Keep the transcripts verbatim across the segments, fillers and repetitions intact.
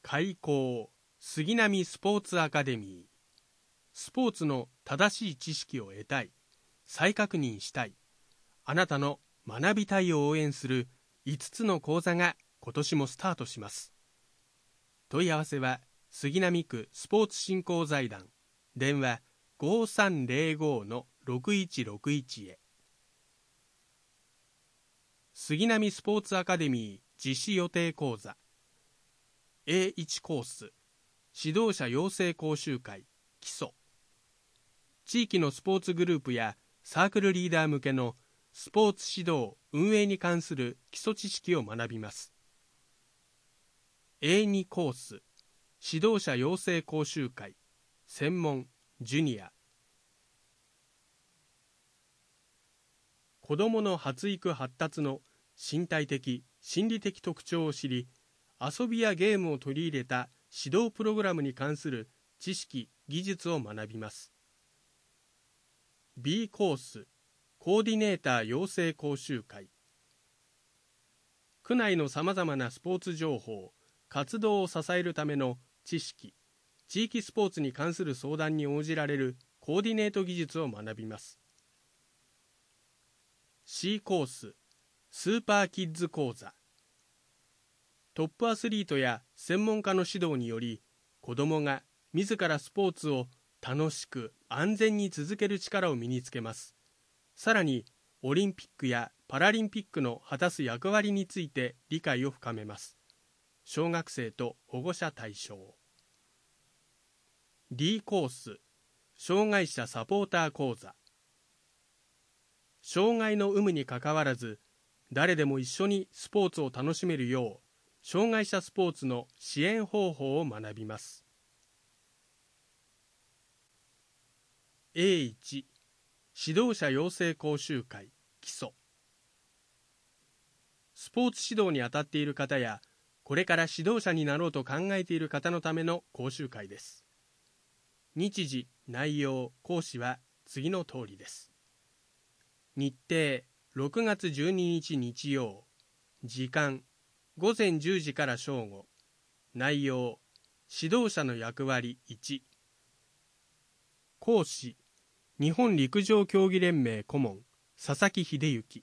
開校杉並スポーツアカデミー。スポーツの正しい知識を得たい、再確認したい、あなたの学びたいを応援するいつつの講座が今年もスタートします。問い合わせは杉並区スポーツ振興財団、電話 ごーさんぜろご のろくいちろくいち へ。杉並スポーツアカデミー実施予定講座 エーワン コース、指導者養成講習会基礎。地域のスポーツグループやサークルリーダー向けのスポーツ指導・運営に関する基礎知識を学びます。エーツー コース、指導者養成講習会専門ジュニア。子どもの発育発達の身体的・心理的特徴を知り、遊びやゲームを取り入れた指導プログラムに関する知識・技術を学びます。B コース、コーディネーター養成講習会。区内のさまざまなスポーツ情報、活動を支えるための知識、地域スポーツに関する相談に応じられるコーディネート技術を学びます。C コース、スーパーキッズ講座。トップアスリートや専門家の指導により、子どもが自らスポーツを楽しく安全に続ける力を身につけます。さらに、オリンピックやパラリンピックの果たす役割について理解を深めます。小学生と保護者対象。D コース、障害者サポーター講座。障害の有無にかかわらず、誰でも一緒にスポーツを楽しめるよう、障害者スポーツの支援方法を学びます。エーワン 指導者養成講習会基礎。スポーツ指導にあたっている方や、これから指導者になろうと考えている方のための講習会です。日時、内容、講師は次の通りです。日程、ろくがつじゅうににち日曜。時間、ごぜんじゅうじから正午。内容、指導者の役割いち。講師、日本陸上競技連盟顧問、佐々木秀幸。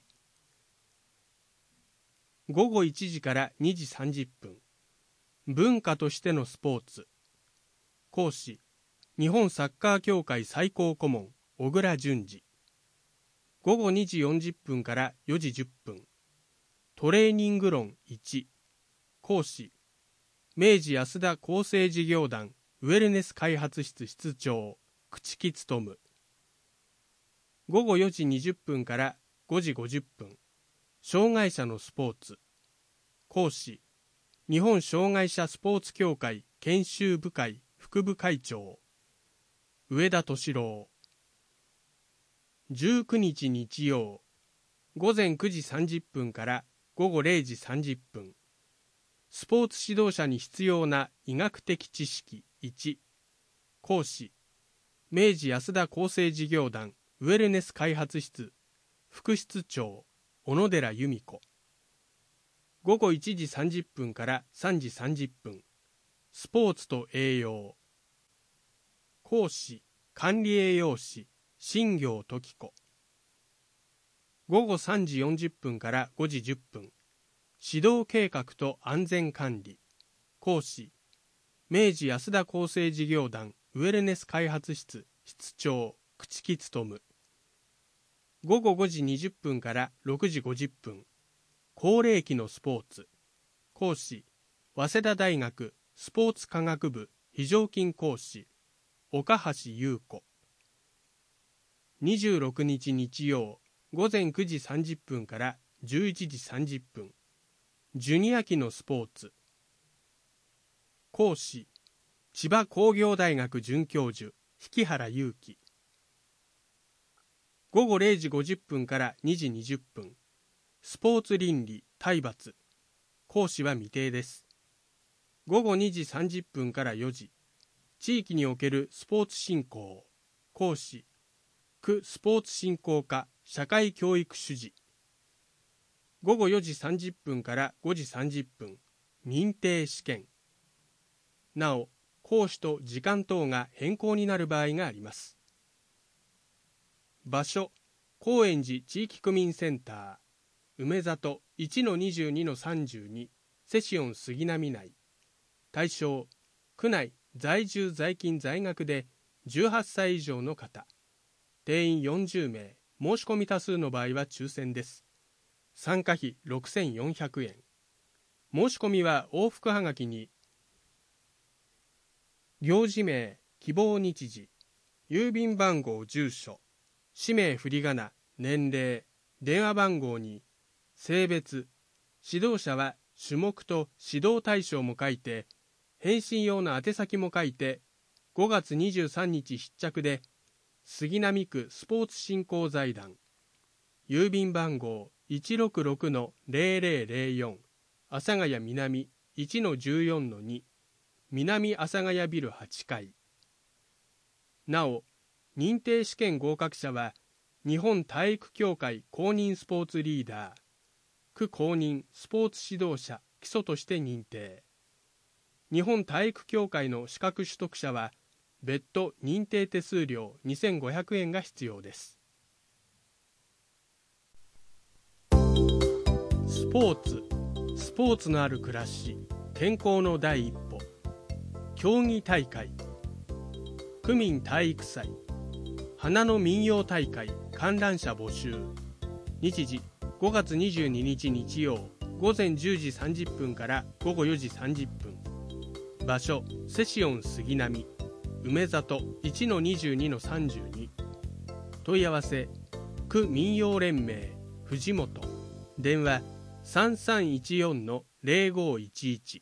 ごごいちじからにじさんじゅっぷん。文化としてのスポーツ。講師、日本サッカー協会最高顧問、小倉淳二。ごごにじよんじゅっぷんからよじじゅっぷん。トレーニング論いち。講師、明治安田厚生事業団ウェルネス開発室室長、朽木勉。ごごよじにじゅっぷんからごじごじゅっぷん。障害者のスポーツ。講師、日本障害者スポーツ協会研修部会副部会長、上田敏郎。じゅうくにち日曜、ごぜんくじさんじゅっぷんからごごれいじさんじゅっぷん。スポーツ指導者に必要な医学的知識いち。講師、明治安田厚生事業団ウェルネス開発室副室長、小野寺由美子。ごごいちじさんじゅっぷんからさんじさんじゅっぷん。スポーツと栄養。講師、管理栄養士、新行時子。ごごさんじよんじゅっぷんからごじじゅっぷん。指導計画と安全管理。講師、明治安田厚生事業団ウェルネス開発室室長、朽木勉。ごごごじにじゅっぷんからろくじごじゅっぷん。高齢期のスポーツ。講師、早稲田大学スポーツ科学部非常勤講師、岡橋優子。にじゅうろくにち日曜、ごぜんくじさんじゅっぷんからじゅういちじさんじゅっぷん。ジュニア期のスポーツ。講師、千葉工業大学准教授、引原祐樹。ごごれいじごじゅっぷんからにじにじゅっぷん。スポーツ倫理・体罰。講師は未定です。ごごにじさんじゅっぷんからよじ。地域におけるスポーツ振興。講師、区スポーツ振興課社会教育主事。ごごよじさんじゅっぷんからごじさんじゅっぷん。認定試験。 なお講師と時間等が変更になる場合があります。場所、高円寺地域区民センター、梅里 いちのにじゅうにのさんじゅうに セシオン杉並内。対象、区内在住在勤在学でじゅうはっさい以上の方。定員よんじゅうめい、申し込み多数の場合は抽選です。参加費ろくせんよんひゃくえん。申し込みは往復はがきに、行事名、希望日時、郵便番号、住所、氏名振り仮名、年齢、電話番号に、性別、指導者は種目と指導対象も書いて、返信用の宛先も書いて、ごがつにじゅうさんにち必着で、杉並区スポーツ振興財団、郵便番号 いちろくろくのぜろぜろぜろよん、阿佐ヶ谷南 いちのじゅうよんのに、南阿佐ヶ谷ビルはちかい。なお、認定試験合格者は、日本体育協会公認スポーツリーダー、区公認スポーツ指導者基礎として認定。日本体育協会の資格取得者は、別途認定手数料にせんごひゃくえんが必要です。スポーツ、スポーツのある暮らし、健康の第一歩。競技大会、区民体育祭、花の民謡大会観覧者募集。日時ごがつにじゅうににち日曜ごぜんじゅうじさんじゅっぷんからごごよじさんじゅっぷん。場所セシオン杉並、梅里 いちのにじゅうにのさんじゅうに。問い合わせ区民謡連盟藤本、電話 さんさんいちよんのぜろごいちいち。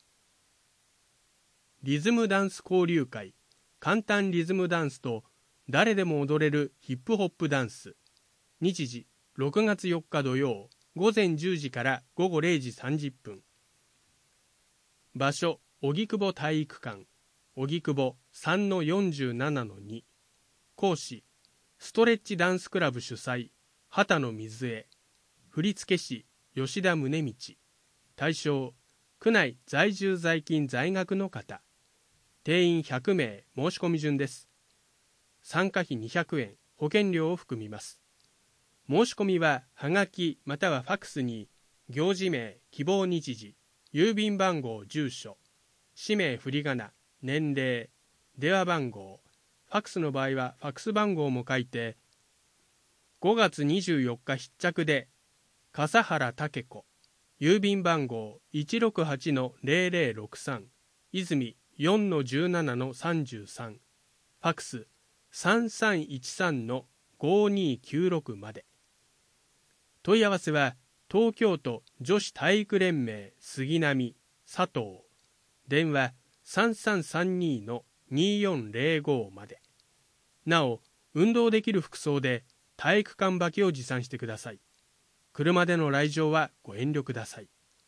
リズムダンス交流会、簡単リズムダンスと誰でも踊れるヒップホップダンス。日時ろくがつよっか土曜ごぜんじゅうじからごごれいじさんじゅっぷん。場所荻窪体育館、荻窪 さんのよんじゅうななのに。講師ストレッチダンスクラブ主催畑野水江、振付師吉田宗道。対象区内在住在勤在学の方。定員ひゃくめい、申し込み順です。参加費にひゃくえん、保険料を含みます。申し込みははがきまたはファックスに、行事名、希望日時、郵便番号、住所、氏名振り仮名、年齢、電話番号、ファックスの場合はファックス番号も書いて、ごがつにじゅうよっか必着で、笠原武子、郵便番号 いちろくはちのぜろぜろろくさん、泉 よんのじゅうななのさんじゅうさん、ファックスさんさんいちさんのごにきゅうろくまで。問い合わせは東京都女子体育連盟杉並佐藤、電話 さんさんさんにのによんぜろご まで。なお、運動できる服装で体育館履きを持参してください。車での来場はご遠慮ください。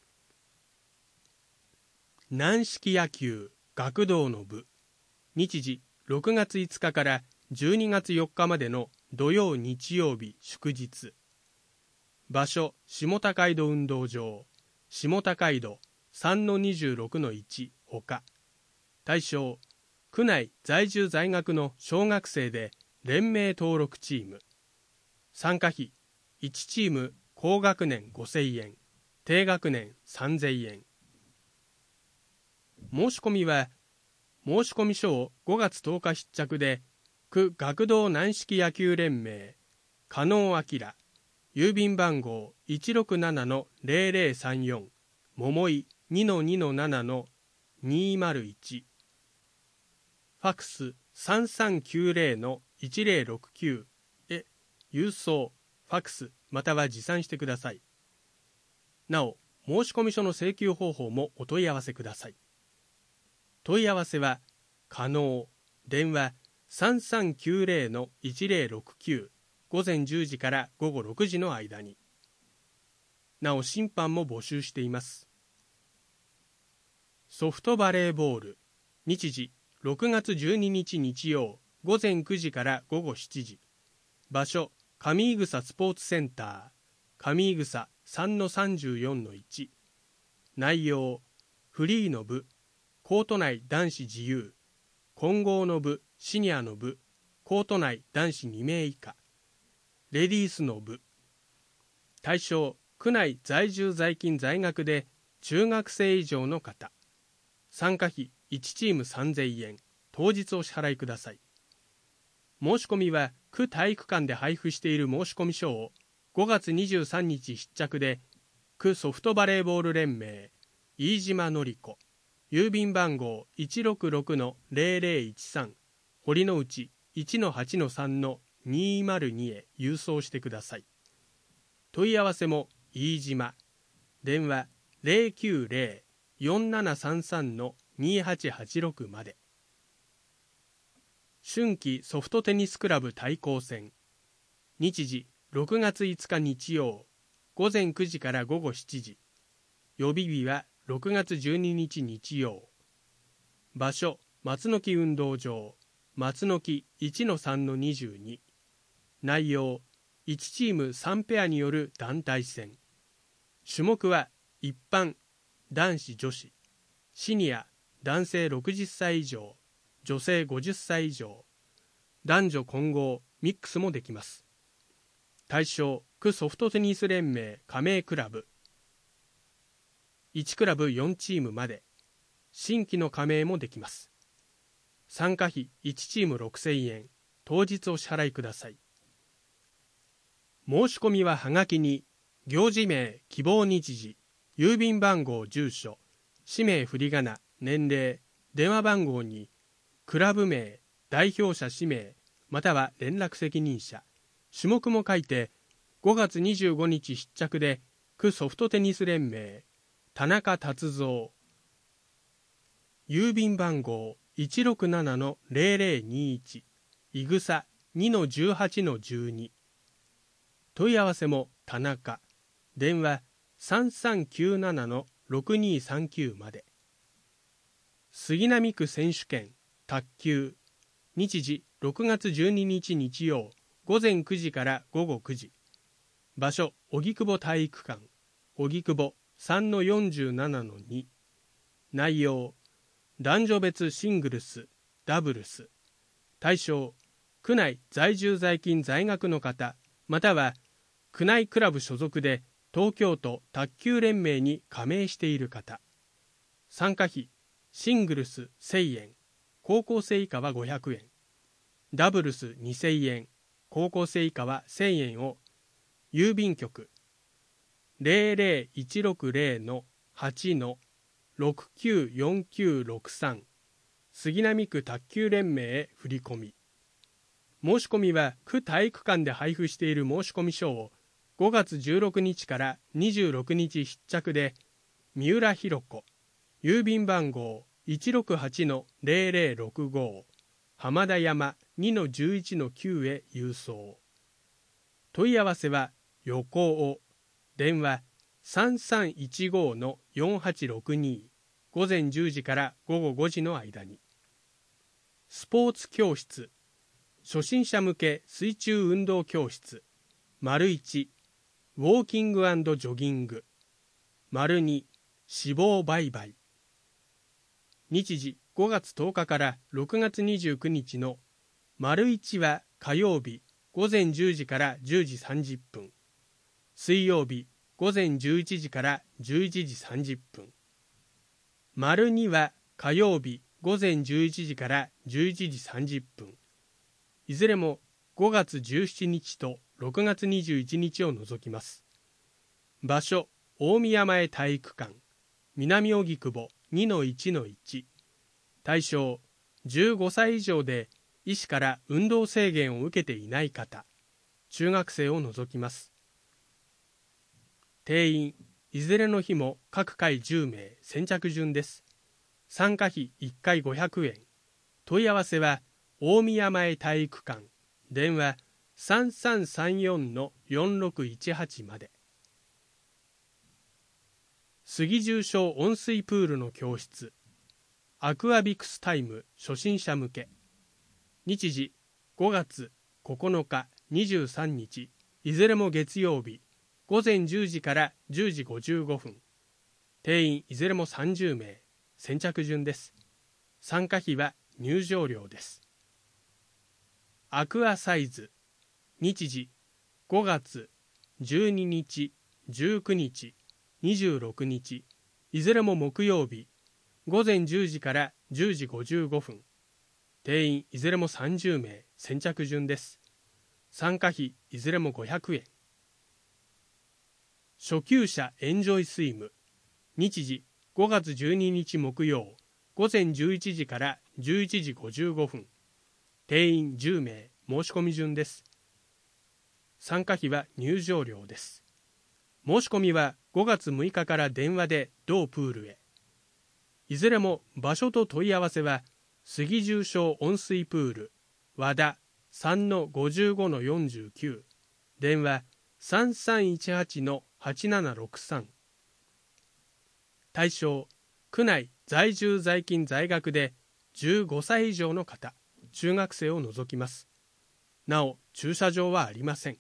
軟式野球学童の部。日時ろくがついつかからじゅうにがつよっかまでの土曜日曜日祝日。場所下高井戸運動場、下高井戸 さんのにじゅうろくのいち ほか。対象区内在住在学の小学生で連盟登録チーム。参加費いちチーム高学年ごせんえん、低学年さんぜんえん。申し込みは申込書をごがつとおか必着で、区学童軟式野球連盟加納明、郵便番号 いちろくななのぜろぜろさんよん、桃井 にのにのななのにまるいち。ファックスさんさんきゅうぜろのいちぜろろくきゅうへ郵送、ファックスまたは持参してください。なお、申込書の請求方法もお問い合わせください。問い合わせは可能、電話 さんさんきゅうぜろのいちぜろろくきゅう、ごぜんじゅうじからごごろくじの間に。なお、審判も募集しています。ソフトバレーボール。日時ろくがつじゅうににち日曜ごぜんくじからごごしちじ。場所上井草スポーツセンター、上井草 さんのさんじゅうよんのいち。内容フリーの部、 コート内男子自由、混合の部、シニアの部、コート内男子に名以下、レディースの部。対象、区内在住在勤在学で中学生以上の方。参加費いちチームさんぜんえん、当日お支払いください。申し込みは区体育館で配布している申込書をごがつにじゅうさんにち必着で、区ソフトバレーボール連盟、飯島典子、郵便番号 いちろくろくのぜろぜろいちさん、堀之内 いちのはちのさんのにまるに へ郵送してください。問い合わせも飯島、電話 ゼロきゅうゼロ よんななさんさんのにはちはちろく まで。春季ソフトテニスクラブ対抗戦。日時ろくがついつか日曜、午前くじから午後しちじ。予備日はろくがつじゅうににち日曜。場所、松の木運動場、松の木 いちのさんのにじゅうに。内容、いちチームさんペアによる団体戦。種目は一般、男子女子、シニア、男性ろくじゅっさい以上、女性ごじゅっさい以上、男女混合、ミックスもできます。対象、区ソフトテニス連盟加盟クラブ。いちクラブよんチームまで、新規の加盟もできます。参加費いちチームろくせんえん、当日お支払いください。申し込みははがきに、行事名、希望日時、郵便番号、住所、氏名振り仮名、年齢、電話番号に、クラブ名、代表者氏名、または連絡責任者、種目も書いて、ごがつにじゅうごにち必着で、区ソフトテニス連盟、田中達三。郵便番号 いちろくななのぜろぜろにいち、いぐさ にのじゅうはちのじゅうに。問い合わせも田中、電話さんさんきゅうななのろくにさんきゅうまで。杉並区選手権卓球。日時ろくがつじゅうににち日曜、午前くじから午後くじ。場所、荻窪体育館、荻窪 さんのよんじゅうななのに。内容、男女別シングルス、ダブルス。対象、区内在住在勤在学の方、または区内クラブ所属で東京都卓球連盟に加盟している方。参加費、シングルスせんえん、高校生以下はごひゃくえん。ダブルスにせんえん、高校生以下はせんえんを、郵便局ゼロゼロいちろくゼロのはちのろくきゅうよんきゅうろくさん、杉並区卓球連盟へ振り込み。申し込みは区体育館で配布している申込書をごがつじゅうろくにちからにじゅうろくにち必着で、三浦寛子、郵便番号 いちろくはちのぜろぜろろくご、浜田山 にのじゅういちのきゅう へ郵送。問い合わせは横尾、電話さんさんいちごのよんはちろくに、午前じゅうじから午後ごじの間に。スポーツ教室、初心者向け水中運動教室。丸いち、ウォーキング&ジョギング。丸に、脂肪売買。日時ごがつとおかからろくがつにじゅうくにちの丸いちは火曜日午前じゅうじからじゅうじさんじゅっぷん、水曜日午前じゅういちじからじゅういちじさんじゅっぷん、丸には火曜日午前じゅういちじからじゅういちじさんじゅっぷん、いずれもごがつじゅうしちにちとろくがつにじゅういちにちを除きます。場所、大宮前体育館、南荻窪 にのいちのいち。対象、じゅうごさい以上で医師から運動制限を受けていない方、中学生を除きます。定員、いずれの日も各回じゅうめい、先着順です。参加費いっかいごひゃくえん。問い合わせは大宮前体育館、電話さんさんさんよんのよんろくいちはちまで。杉重小温水プールの教室、アクアビクスタイム初心者向け。日時ごがつここのか、にじゅうさんにち、いずれも月曜日、午前じゅうじからじゅうじごじゅうごふん。定員いずれもさんじゅうめい、先着順です。 参加費は入場料です。アクアサイズ、日時ごがつじゅうににち、じゅうくにち、にじゅうろくにち、いずれも木曜日、ごぜんじゅうじからじゅうじごじゅうごふん。定員いずれもさんじゅうめい、先着順です。参加費いずれもごひゃくえん。初級者エンジョイスイム、日時ごがつじゅうににち木曜、ごぜんじゅういちじからじゅういちじごじゅうごふん。定員じゅうめい、申し込み順です。参加費は入場料です。申し込みはごがつむいかから電話で同プールへ。いずれも場所と問い合わせは杉重症温水プール和田 さんのごじゅうごのよんじゅうきゅう、電話 さんさんいちはちのはちななろくさん。対象、区内在住在勤在学でじゅうごさい以上の方、中学生を除きます。なお駐車場はありません。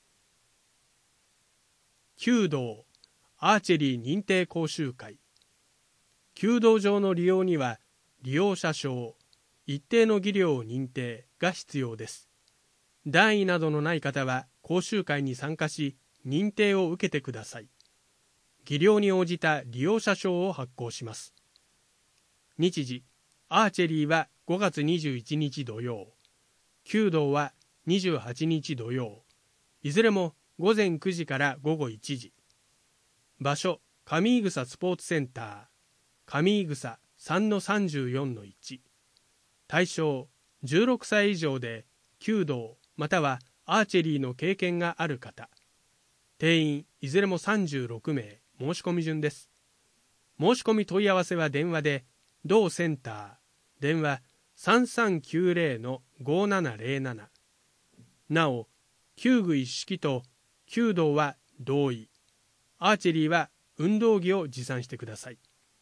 弓道アーチェリー認定講習会。弓道場の利用には利用者証、一定の技量を認定が必要です。段位などのない方は講習会に参加し認定を受けてください。技量に応じた利用者証を発行します。日時、アーチェリーはごがつにじゅういちにち土曜、弓道はにじゅうはちにち土曜、いずれもごぜんくじからごごいちじ。場所、上井草スポーツセンター、上井草 さんのさんじゅうよんのいち。対象、じゅうろくさい以上で弓道またはアーチェリーの経験がある方。定員いずれもさんじゅうろくめい、申し込み順です。申し込み問い合わせは電話で同センター、電話 さんさんきゅうぜろのごななぜろなな。なお弓具一式と弓道は同意、アーチェリーは運動着を持参してください。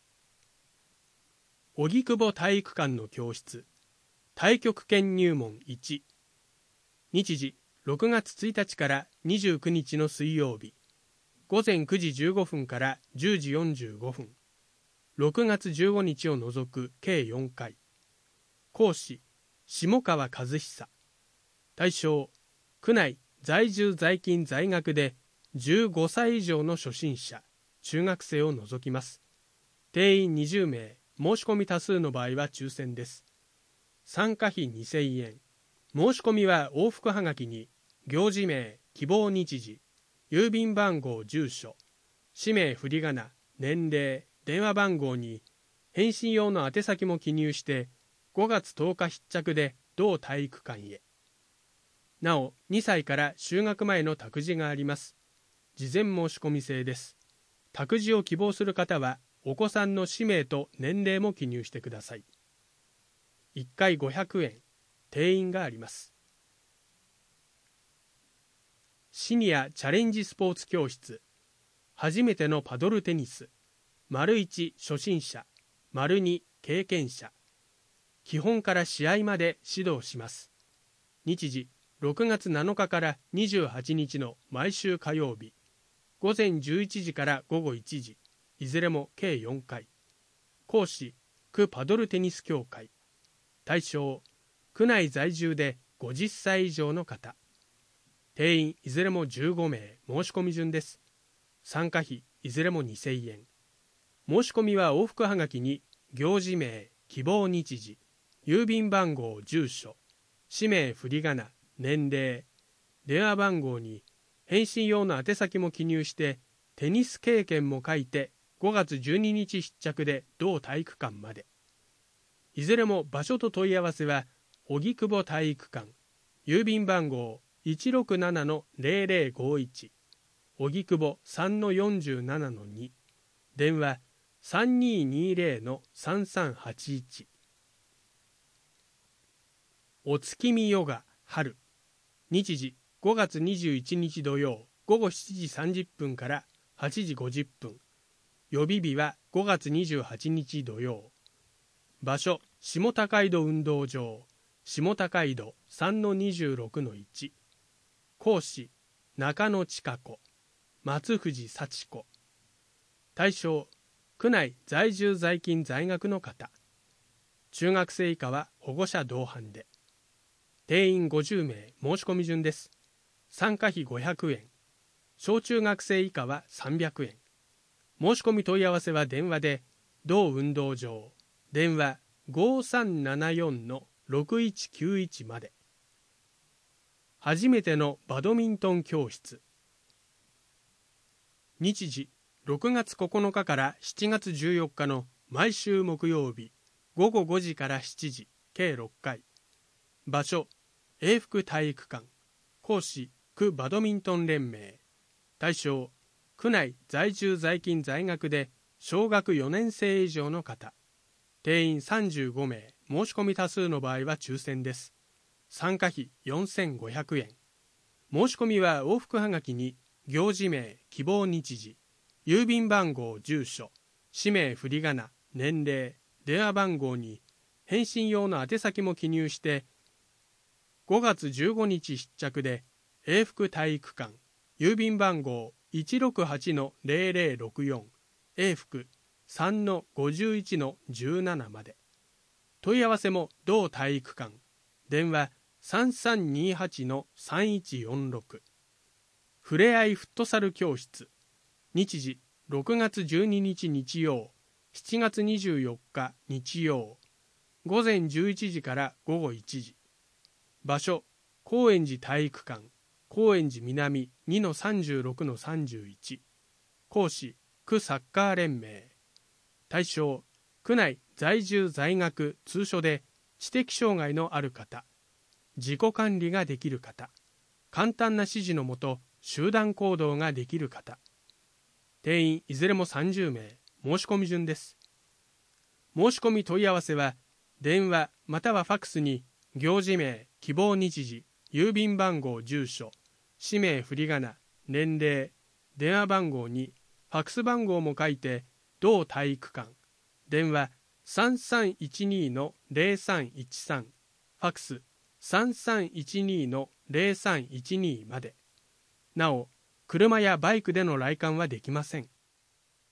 荻窪体育館の教室、太極拳入門いち。日時ろくがつついたちからにじゅうくにちの水曜日、ごぜんくじじゅうごふんからじゅうじよんじゅうごふん。ろくがつじゅうごにちを除く計よんかい。講師、下川和久。対象、区内在住在勤在学でじゅうごさい以上の初心者、中学生を除きます。定員にじゅうめい、申し込み多数の場合は抽選です。参加費にせんえん。申し込みは往復はがきに行事名、希望日時、郵便番号、住所、氏名、振り仮名、年齢、電話番号に返信用の宛先も記入してごがつとおか必着で同体育館へ。なおにさいから就学前の託児があります。事前申し込み制です。託児を希望する方はお子さんの氏名と年齢も記入してください。いっかいごひゃくえん、定員があります。シニアチャレンジスポーツ教室、初めてのパドルテニス、丸いち初心者、丸に経験者。基本から試合まで指導します。日時ろくがつなのかからにじゅうはちにちの毎週火曜日、ごぜんじゅういちじからごごいちじ、いずれも計よんかい。講師、区パドルテニス協会。対象、区内在住でごじゅっさい以上の方。定員いずれもじゅうごめい、申し込み順です。参加費いずれもにせんえん。申し込みは往復はがきに行事名、希望日時、郵便番号、住所、氏名、振り仮名、年齢、電話番号に返信用の宛先も記入してテニス経験も書いてごがつじゅうににち必着で同体育館まで。いずれも場所と問い合わせは荻窪体育館、郵便番号 いちろくななのぜろぜろごいち、荻窪 さんのよんじゅうななのに、電話 さんにーにーぜろのさんさんはちいち。お月見ヨガ春、日時ごがつにじゅういちにち土曜、ごごしちじさんじゅっぷんからはちじごじゅっぷん。予備日はごがつにじゅうはちにち土曜。場所、下高井戸運動場、下高井戸 さんのにじゅうろくのいち。講師、中野千佳子、松藤幸子。対象、区内在住在勤在学の方。 中学生以下は保護者同伴で。定員ごじゅうめい申し込み順です。参加費ごひゃくえん。小中学生以下はさんびゃくえん。申し込み問い合わせは電話で、同運動場、電話 ごさんななよんのろくいちきゅういち まで。初めてのバドミントン教室。日時、ろくがつここのかからしちがつじゅうよっかの毎週木曜日、ごごごじからしちじ、計ろっかい。場所、永福体育館。講師、区バドミントン連盟。対象、区内在住在勤在学で小学よねんせい以上の方。定員さんじゅうごめい、申し込み多数の場合は抽選です。参加費よんせんごひゃくえん。申し込みは往復はがきに、行事名、希望日時、郵便番号、住所、氏名、振り仮名、年齢、電話番号に、返信用の宛先も記入して、ごがつじゅうごにち必着で、永福体育館、郵便番号 いちろくはちのぜろぜろろくよん、永福 さんのごじゅういちのじゅうなな まで。問い合わせも同体育館、電話 さんさんにはちのさんいちよんろく。ふれあいフットサル教室。日時、ろくがつじゅうににち日曜、しちがつにじゅうよっか日曜。午前じゅういちじから午後いちじ。場所、高円寺体育館、高円寺南 にのさんじゅうろくのさんじゅういち。講師、区サッカー連盟。対象、区内在住在学通所で知的障害のある方、自己管理ができる方、簡単な指示のもと集団行動ができる方。定員いずれもさんじゅうめい、申し込み順です。申し込み問い合わせは電話またはファックスに行事名、希望日時、郵便番号、住所、氏名、振り仮名、年齢、電話番号にファックス番号も書いて同体育館、電話 さんさんいちにのぜろさんいちさん、ファックス さんさんいちにのぜろさんいちに まで。なお、車やバイクでの来館はできません。